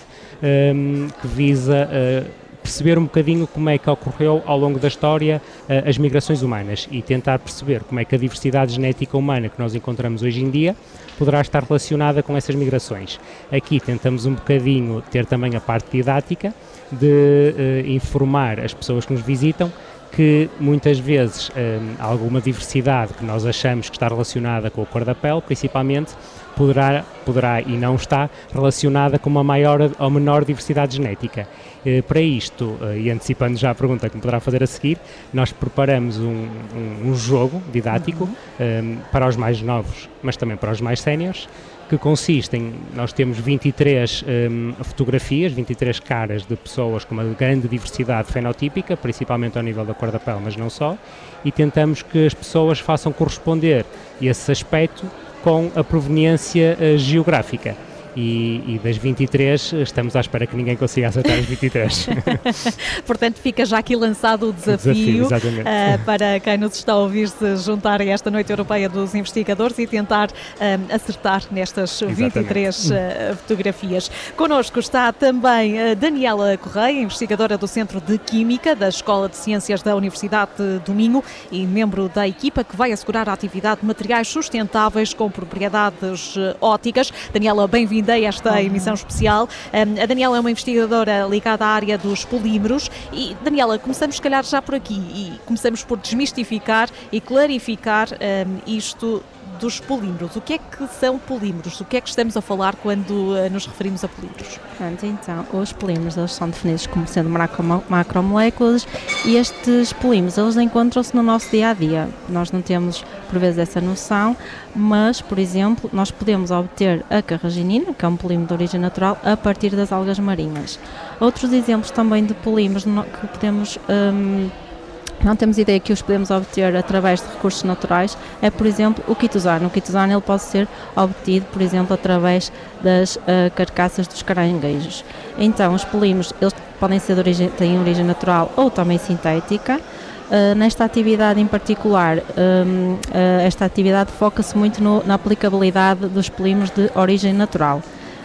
um, que visa uh, perceber um bocadinho como é que ocorreu ao longo da história uh, as migrações humanas e tentar perceber como é que a diversidade genética humana que nós encontramos hoje em dia poderá estar relacionada com essas migrações. Aqui tentamos um bocadinho ter também a parte didática de uh, informar as pessoas que nos visitam que muitas vezes hum, alguma diversidade que nós achamos que está relacionada com a cor da pele, principalmente, poderá, poderá e não está relacionada com uma maior ou menor diversidade genética. Eh, para isto, eh, e antecipando já a pergunta que me poderá fazer a seguir, nós preparamos um, um, um jogo didático uhum. um, para os mais novos, mas também para os mais séniores, que consiste em, nós temos vinte e três um, fotografias, vinte e três caras de pessoas com uma grande diversidade fenotípica, principalmente ao nível da cor da pele, mas não só, e tentamos que as pessoas façam corresponder esse aspecto com a proveniência uh, geográfica. E, e das vinte e três estamos à espera que ninguém consiga acertar as vinte e três. Portanto, fica já aqui lançado o desafio, o desafio uh, para quem nos está a ouvir se juntar a esta Noite Europeia dos Investigadores e tentar uh, acertar nestas vinte e três uh, fotografias. Connosco está também uh, Daniela Correia, investigadora do Centro de Química da Escola de Ciências da Universidade de Minho e membro da equipa que vai assegurar a atividade de materiais sustentáveis com propriedades uh, ópticas. Daniela, bem-vinda a esta emissão especial. Um, a Daniela é uma investigadora ligada à área dos polímeros e, Daniela, começamos se calhar já por aqui e começamos por desmistificar e clarificar um, isto dos polímeros. O que é que são polímeros? O que é que estamos a falar quando uh, nos referimos a polímeros? Pronto, então, os polímeros eles são definidos como sendo macro, macromoléculas e estes polímeros eles encontram-se no nosso dia-a-dia. Nós não temos, por vezes, essa noção, mas, por exemplo, nós podemos obter a carraginina, que é um polímero de origem natural, a partir das algas marinhas. Outros exemplos também de polímeros que podemos... Um, não temos ideia que os podemos obter através de recursos naturais, é, por exemplo, o quitosano. O quitosano ele pode ser obtido, por exemplo, através das uh, carcaças dos caranguejos. Então, os polímeros eles podem ser de origem, têm origem natural ou também sintética. Uh, nesta atividade em particular, um, uh, esta atividade foca-se muito no, na aplicabilidade dos polímeros de origem natural.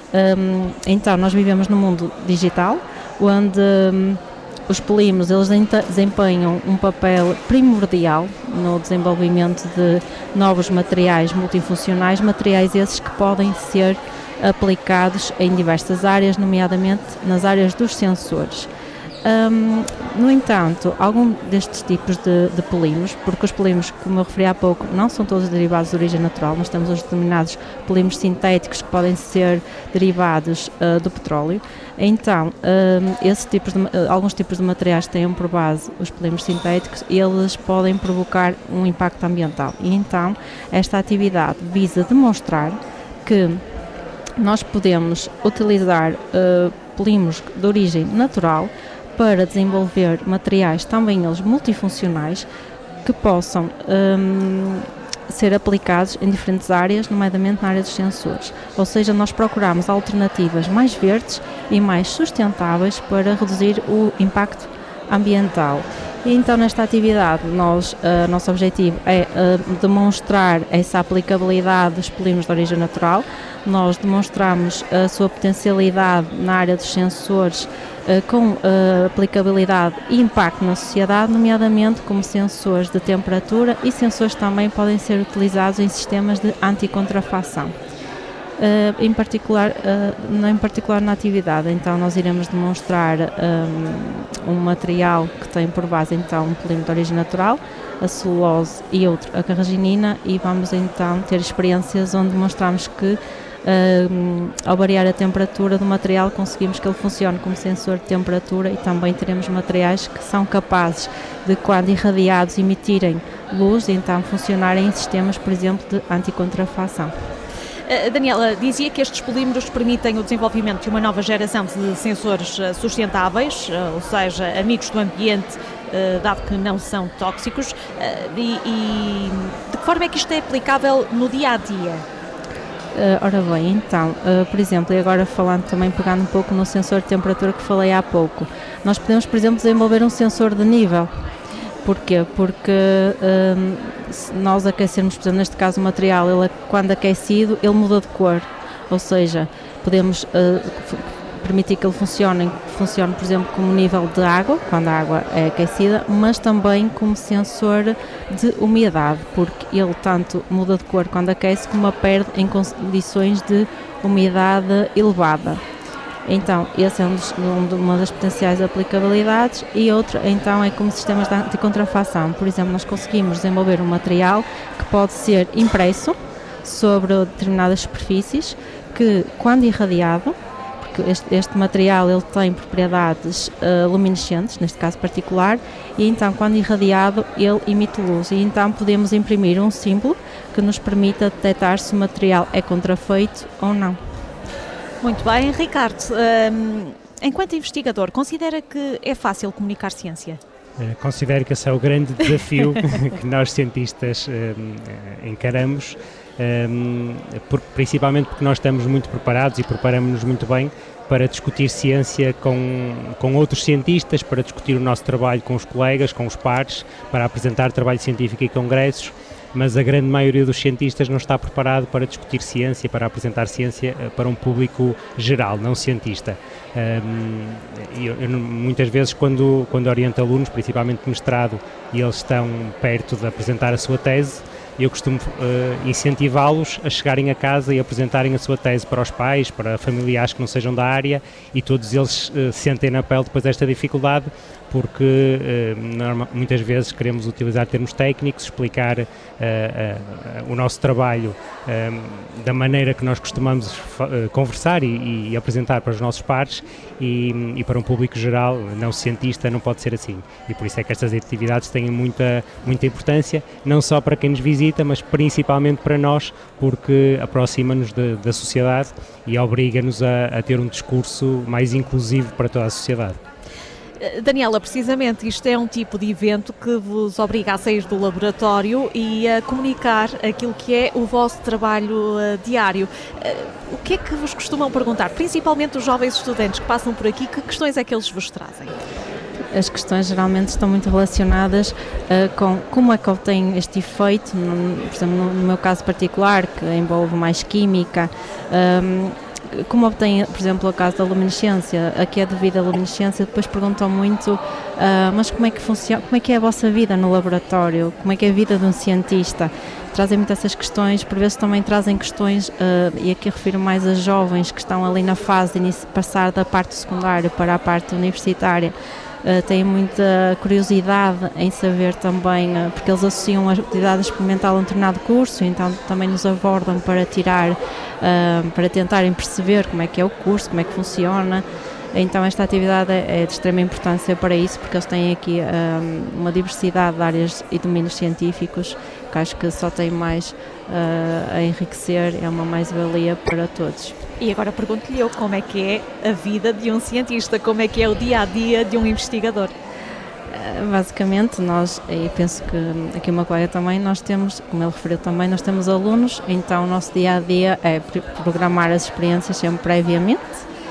Um, então, nós vivemos no mundo digital, onde... Um, Os polímeros eles desempenham um papel primordial no desenvolvimento de novos materiais multifuncionais, materiais esses que podem ser aplicados em diversas áreas, nomeadamente nas áreas dos sensores. Um, no entanto, algum destes tipos de, de polímeros, porque os polímeros, como eu referi há pouco, não são todos derivados de origem natural, nós temos os determinados polímeros sintéticos que podem ser derivados uh, do petróleo. Então, um, esses tipos de, uh, alguns tipos de materiais que têm por base os polímeros sintéticos, eles podem provocar um impacto ambiental. E então, esta atividade visa demonstrar que nós podemos utilizar uh, polímeros de origem natural para desenvolver materiais também eles multifuncionais que possam um, ser aplicados em diferentes áreas, nomeadamente na área dos sensores. Ou seja, nós procuramos alternativas mais verdes e mais sustentáveis para reduzir o impacto ambiental. E então, nesta atividade, nós, uh, nosso objetivo é uh, demonstrar essa aplicabilidade dos polímeros de origem natural. Nós demonstramos a sua potencialidade na área dos sensores uh, com uh, aplicabilidade e impacto na sociedade, nomeadamente como sensores de temperatura e sensores que também podem ser utilizados em sistemas de anticontrafação. Uh, em, particular, uh, em particular na atividade, então nós iremos demonstrar um, um material que tem por base então um polímero de origem natural, a celulose e outro a carraginina, e vamos então ter experiências onde demonstramos que uh, ao variar a temperatura do material conseguimos que ele funcione como sensor de temperatura, e também teremos materiais que são capazes de, quando irradiados, emitirem luz e então funcionarem em sistemas, por exemplo, de anticontrafação. Daniela, dizia que estes polímeros permitem o desenvolvimento de uma nova geração de sensores sustentáveis, ou seja, amigos do ambiente, dado que não são tóxicos. E, e de que forma é que isto é aplicável no dia-a-dia? Ora bem, então, por exemplo, e agora falando também, pegando um pouco no sensor de temperatura que falei há pouco, nós podemos, por exemplo, desenvolver um sensor de nível. Porquê? Porque um, se nós aquecermos, por exemplo, neste caso o material, ele, quando aquecido, ele muda de cor, ou seja, podemos uh, permitir que ele funcione, funcione, por exemplo, como nível de água, quando a água é aquecida, mas também como sensor de umidade, porque ele tanto muda de cor quando aquece, como a perde em condições de umidade elevada. Então, esse é um dos, um, uma das potenciais aplicabilidades, e outro, então, é como sistemas de anticontrafação. Por exemplo, nós conseguimos desenvolver um material que pode ser impresso sobre determinadas superfícies, que, quando irradiado, porque este, este material ele tem propriedades uh, luminescentes, neste caso particular, e então, quando irradiado, ele emite luz, e então podemos imprimir um símbolo que nos permita detectar se o material é contrafeito ou não. Muito bem, Ricardo, um, enquanto investigador, considera que é fácil comunicar ciência? Uh, considero que esse é o grande desafio que nós cientistas um, encaramos, um, porque, principalmente porque nós estamos muito preparados e preparamos-nos muito bem para discutir ciência com, com outros cientistas, para discutir o nosso trabalho com os colegas, com os pares, para apresentar trabalho científico em congressos. Mas a grande maioria dos cientistas não está preparado para discutir ciência, para apresentar ciência para um público geral, não cientista. Um, eu, eu, muitas vezes, quando, quando oriento alunos, principalmente de mestrado, e eles estão perto de apresentar a sua tese, eu costumo uh, incentivá-los a chegarem a casa e apresentarem a sua tese para os pais, para familiares que não sejam da área, e todos eles uh, sentem na pele depois esta dificuldade, porque uh, norma, muitas vezes queremos utilizar termos técnicos, explicar uh, uh, o nosso trabalho uh, da maneira que nós costumamos uh, conversar e, e apresentar para os nossos pares, e, e para um público geral, não cientista, não pode ser assim. E por isso é que estas atividades têm muita, muita importância, não só para quem nos visita, mas principalmente para nós, porque aproxima-nos da sociedade e obriga-nos a, a ter um discurso mais inclusivo para toda a sociedade. Daniela, precisamente isto é um tipo de evento que vos obriga a sair do laboratório e a comunicar aquilo que é o vosso trabalho uh, diário. Uh, o que é que vos costumam perguntar, principalmente os jovens estudantes que passam por aqui, que questões é que eles vos trazem? As questões geralmente estão muito relacionadas uh, com como é que obtém este efeito, no, por exemplo, no, no meu caso particular, que envolve mais química, um, como obtém, por exemplo, o caso da luminescência, a que é devido à luminescência, depois perguntam muito, uh, mas como é que funciona, como é que é a vossa vida no laboratório, como é que é a vida de um cientista? Trazem muito essas questões, por vezes também trazem questões, uh, e aqui refiro mais a jovens que estão ali na fase de passar da parte secundária para a parte universitária. Uh, têm muita curiosidade em saber também, uh, porque eles associam a atividade experimental a um determinado curso, então também nos abordam para tirar, uh, para tentarem perceber como é que é o curso, como é que funciona. Então esta atividade é de extrema importância para isso, porque eles têm aqui um, uma diversidade de áreas e domínios científicos que acho que só tem mais uh, a enriquecer, é uma mais-valia para todos. E agora pergunto-lhe eu como é que é a vida de um cientista, como é que é o dia-a-dia de um investigador? Uh, basicamente nós, e penso que aqui uma colega também, nós temos, como ele referiu também, nós temos alunos, então o nosso dia-a-dia é programar as experiências sempre previamente.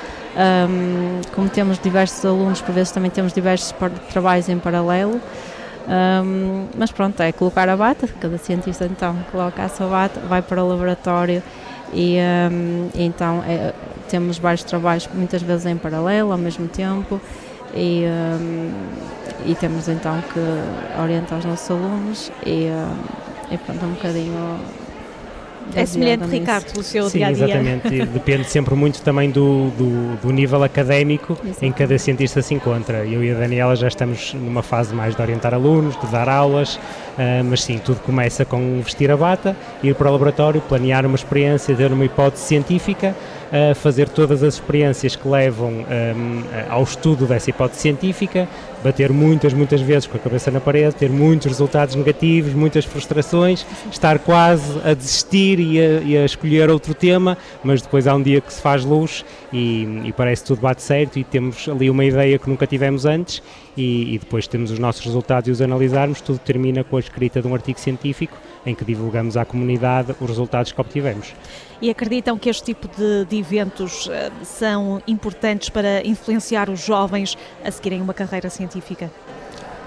Um, como temos diversos alunos, por vezes também temos diversos trabalhos em paralelo, um, mas pronto, é colocar a bata, cada cientista então coloca a sua bata, vai para o laboratório e um, então é, temos vários trabalhos muitas vezes em paralelo ao mesmo tempo e, um, e temos então que orientar os nossos alunos e, um, e pronto, um bocadinho... É semelhante, Ricardo, o seu Sim, dia-a-dia. Exatamente. Depende sempre muito também do, do, do nível académico Exatamente. Em que cada cientista se encontra. Eu e a Daniela já estamos numa fase mais de orientar alunos, de dar aulas, uh, mas sim, tudo começa com vestir a bata, ir para o laboratório, planear uma experiência, ter uma hipótese científica, uh, fazer todas as experiências que levam um, ao estudo dessa hipótese científica, bater muitas, muitas vezes com a cabeça na parede, ter muitos resultados negativos, muitas frustrações, estar quase a desistir e a, e a escolher outro tema, mas depois há um dia que se faz luz e, e parece que tudo bate certo e temos ali uma ideia que nunca tivemos antes e, e depois temos os nossos resultados e os analisarmos, tudo termina com a escrita de um artigo científico em que divulgamos à comunidade os resultados que obtivemos. E acreditam que este tipo de, de eventos uh, são importantes para influenciar os jovens a seguirem uma carreira científica?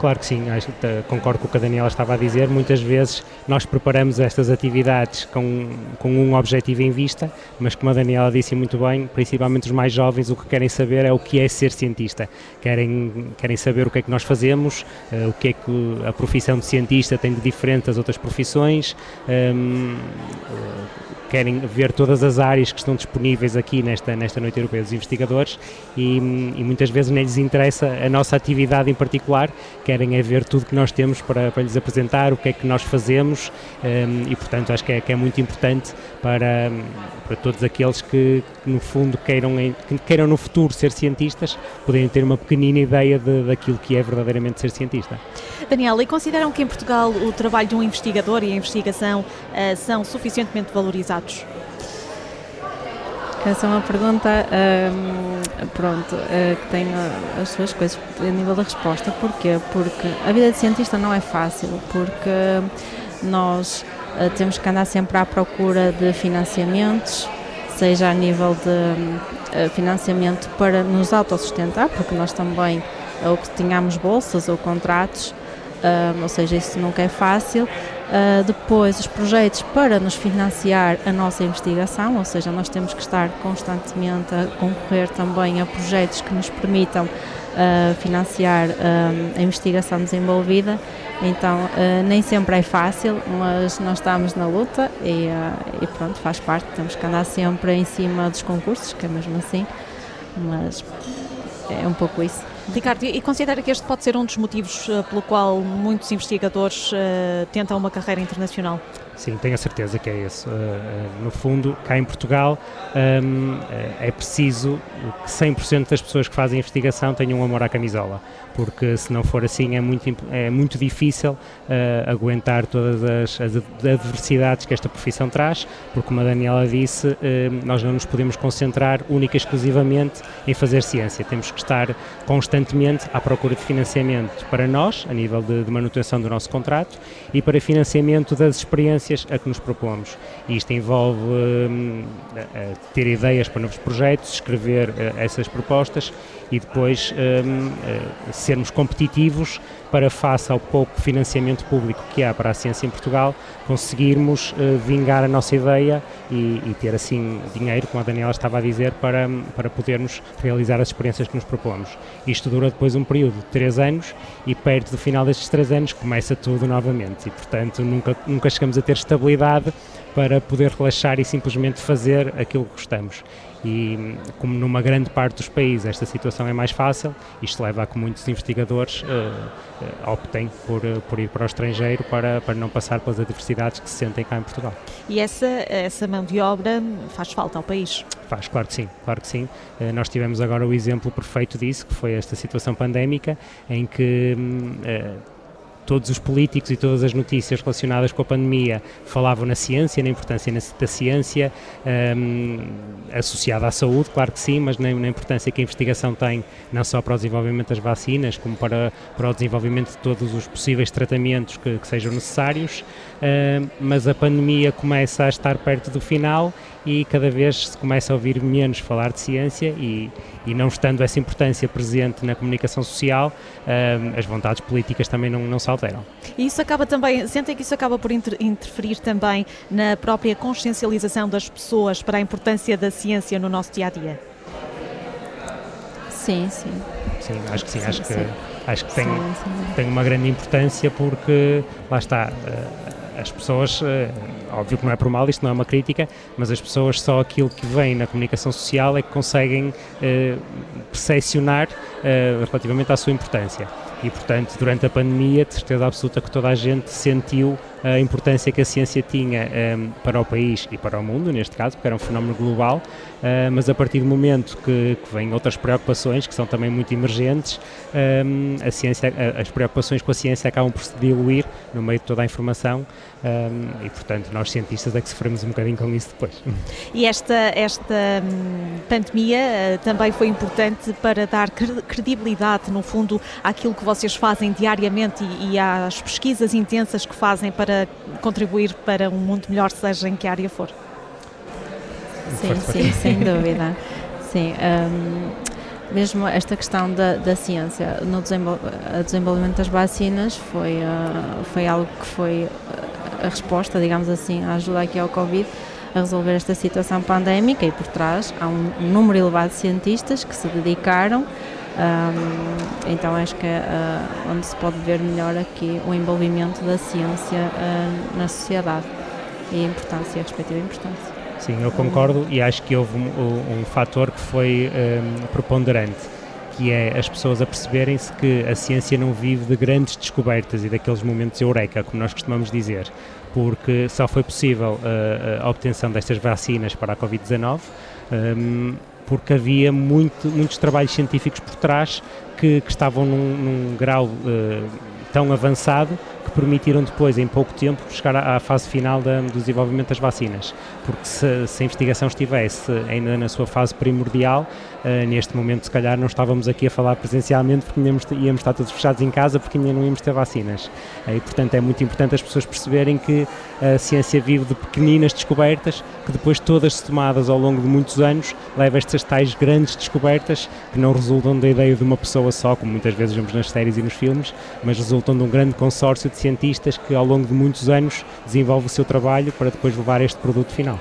Claro que sim, acho, concordo com o que a Daniela estava a dizer. Muitas vezes nós preparamos estas atividades com, com um objetivo em vista, mas como a Daniela disse muito bem, principalmente os mais jovens, o que querem saber é o que é ser cientista. Querem, querem saber o que é que nós fazemos, uh, o que é que a profissão de cientista tem de diferente das outras profissões, um, uh, querem ver todas as áreas que estão disponíveis aqui nesta, nesta Noite Europeia dos Investigadores e, e muitas vezes nem lhes interessa a nossa atividade em particular, querem é ver tudo que nós temos para, para lhes apresentar, o que é que nós fazemos um, e, portanto, acho que é, que é muito importante para, para todos aqueles que, que no fundo, queiram, que queiram no futuro ser cientistas, poderem ter uma pequenina ideia de, daquilo que é verdadeiramente ser cientista. Daniela, e consideram que em Portugal o trabalho de um investigador e a investigação uh, são suficientemente valorizados? Essa é uma pergunta um, pronto, uh, que tem uh, as suas coisas a nível da resposta. Porquê? Porque a vida de cientista não é fácil, porque nós uh, temos que andar sempre à procura de financiamentos, seja a nível de uh, financiamento para nos autossustentar, porque nós também, ou que tenhamos bolsas ou contratos, uh, ou seja, isso nunca é fácil. Uh, depois, os projetos para nos financiar a nossa investigação, ou seja, nós temos que estar constantemente a concorrer também a projetos que nos permitam uh, financiar uh, a investigação desenvolvida. Então, uh, nem sempre é fácil, mas nós estamos na luta e, uh, e pronto, faz parte, temos que andar sempre em cima dos concursos, que é mesmo assim, mas é um pouco isso. Ricardo, e considera que este pode ser um dos motivos uh, pelo qual muitos investigadores uh, tentam uma carreira internacional? Sim, tenho a certeza que é esse. Uh, uh, no fundo, cá em Portugal, um, uh, é preciso que cem por cento das pessoas que fazem investigação tenham um amor à camisola, porque se não for assim é muito, é muito difícil uh, aguentar todas as, as adversidades que esta profissão traz, porque como a Daniela disse, uh, nós não nos podemos concentrar única e exclusivamente em fazer ciência, temos que estar constantemente à procura de financiamento para nós, a nível de, de manutenção do nosso contrato, e para financiamento das experiências a que nos propomos. E isto envolve um, ter ideias para novos projetos, escrever uh, essas propostas e depois um, uh, sermos competitivos para, face ao pouco financiamento público que há para a ciência em Portugal, conseguirmos uh, vingar a nossa ideia e, e ter assim dinheiro, como a Daniela estava a dizer, para, para podermos realizar as experiências que nos propomos. Isto dura depois um período de três anos e perto do final destes três anos começa tudo novamente e, portanto, nunca, nunca chegamos a ter estabilidade para poder relaxar e simplesmente fazer aquilo que gostamos. E como numa grande parte dos países esta situação é mais fácil, isto leva a que muitos investigadores uh, uh, optem por, uh, por ir para o estrangeiro para, para não passar pelas adversidades que se sentem cá em Portugal. E essa, essa mão de obra faz falta ao país? Faz, claro que sim, claro que sim. Uh, nós tivemos agora o exemplo perfeito disso, que foi esta situação pandémica, em que uh, todos os políticos e todas as notícias relacionadas com a pandemia falavam na ciência, na importância da ciência um, associada à saúde, claro que sim, mas na, na importância que a investigação tem não só para o desenvolvimento das vacinas, como para, para o desenvolvimento de todos os possíveis tratamentos que, que sejam necessários, uh, mas a pandemia começa a estar perto do final e cada vez se começa a ouvir menos falar de ciência e, e não estando essa importância presente na comunicação social, uh, as vontades políticas também não, não se alteram. E isso acaba também, sentem que isso acaba por inter, interferir também na própria consciencialização das pessoas para a importância da ciência no nosso dia-a-dia? Sim, sim. Sim, acho que sim, sim acho que, sim. acho que tem, sim, sim. tem uma grande importância porque, lá está, uh, as pessoas, óbvio que não é por mal, isto não é uma crítica, mas as pessoas só aquilo que vem na comunicação social é que conseguem eh, percepcionar eh, relativamente à sua importância. E, portanto, durante a pandemia, de certeza absoluta que toda a gente sentiu a importância que a ciência tinha um, para o país e para o mundo, neste caso, porque era um fenómeno global, uh, mas a partir do momento que, que vêm outras preocupações, que são também muito emergentes, um, a ciência, as preocupações com a ciência acabam por se diluir no meio de toda a informação um, e, portanto, nós cientistas é que sofremos um bocadinho com isso depois. E esta, esta hum, pandemia uh, também foi importante para dar credibilidade, no fundo, àquilo que vocês fazem diariamente e, e às pesquisas intensas que fazem para contribuir para um mundo melhor, seja em que área for. Sim, sim, sem dúvida. Sim, um, mesmo esta questão da, da ciência, no desenvol- desenvolvimento das vacinas foi, uh, foi algo que foi a resposta, digamos assim, a ajuda aqui ao Covid a resolver esta situação pandémica, e por trás há um, um número elevado de cientistas que se dedicaram, um, então acho que é uh, onde se pode ver melhor aqui o envolvimento da ciência uh, na sociedade e a importância, a respectiva importância. Sim, eu concordo, e acho que houve um, um, um fator que foi um, preponderante, que é as pessoas a perceberem-se que a ciência não vive de grandes descobertas e daqueles momentos eureka, como nós costumamos dizer, porque só foi possível uh, a obtenção destas vacinas para a covid dezanove um, porque havia muito, muitos trabalhos científicos por trás que, que estavam num, num grau uh, tão avançado que permitiram depois, em pouco tempo, chegar à, à fase final da, do desenvolvimento das vacinas. Porque se, se a investigação estivesse ainda na sua fase primordial, uh, neste momento, se calhar, não estávamos aqui a falar presencialmente porque íamos, íamos estar todos fechados em casa porque ainda não íamos ter vacinas. Uh, e, portanto, é muito importante as pessoas perceberem que a ciência vive de pequeninas descobertas que depois, todas tomadas ao longo de muitos anos, levam a estas tais grandes descobertas que não resultam da ideia de uma pessoa só, como muitas vezes vemos nas séries e nos filmes, mas resultam de um grande consórcio de cientistas que ao longo de muitos anos desenvolve o seu trabalho para depois levar este produto final.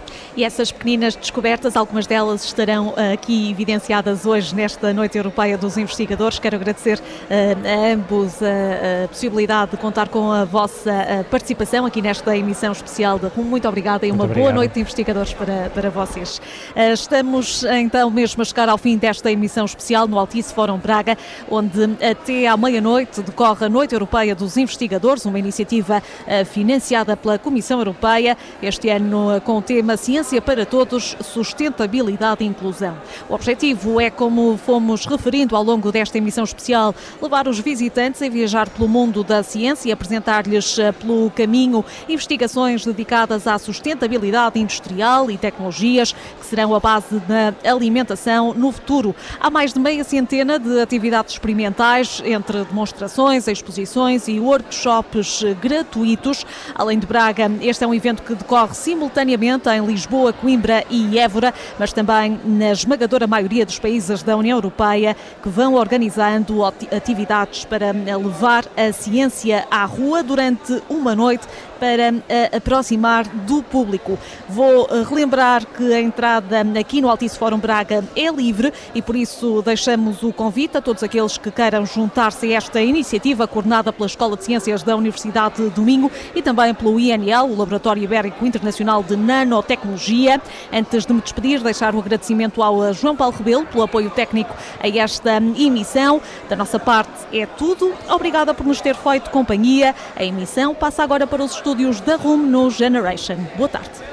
E essas pequenas descobertas, algumas delas estarão aqui evidenciadas hoje nesta Noite Europeia dos Investigadores. Quero agradecer uh, a ambos a, a possibilidade de contar com a vossa a participação aqui nesta emissão especial da R U M. Muito obrigada e uma Muito boa obrigado. noite de investigadores para, para vocês. Uh, estamos então mesmo a chegar ao fim desta emissão especial no Altice Fórum Braga, onde até à meia-noite decorre a Noite Europeia dos Investigadores, uma iniciativa uh, financiada pela Comissão Europeia, este ano uh, com o tema Ciência para Todos, Sustentabilidade e Inclusão. O objetivo é, como fomos referindo ao longo desta emissão especial, levar os visitantes a viajar pelo mundo da ciência e apresentar-lhes pelo caminho investigações dedicadas à sustentabilidade industrial e tecnologias que serão a base da alimentação no futuro. Há mais de meia centena de atividades experimentais, entre demonstrações, exposições e workshops gratuitos. Além de Braga, este é um evento que decorre simultaneamente em Lisboa, Coimbra e Évora, mas também na esmagadora maioria dos países da União Europeia, que vão organizando atividades para levar a ciência à rua durante uma noite para uh, aproximar do público. Vou uh, relembrar que a entrada aqui no Altice Fórum Braga é livre e por isso deixamos o convite a todos aqueles que queiram juntar-se a esta iniciativa coordenada pela Escola de Ciências da Universidade do Minho e também pelo I N L, o Laboratório Ibérico Internacional de Nanotecnologia. Antes de me despedir, deixar o agradecimento ao João Paulo Rebelo pelo apoio técnico a esta emissão. Da nossa parte é tudo. Obrigada por nos ter feito companhia. A emissão passa agora para os estúdios da R U M no Generation. Boa tarde.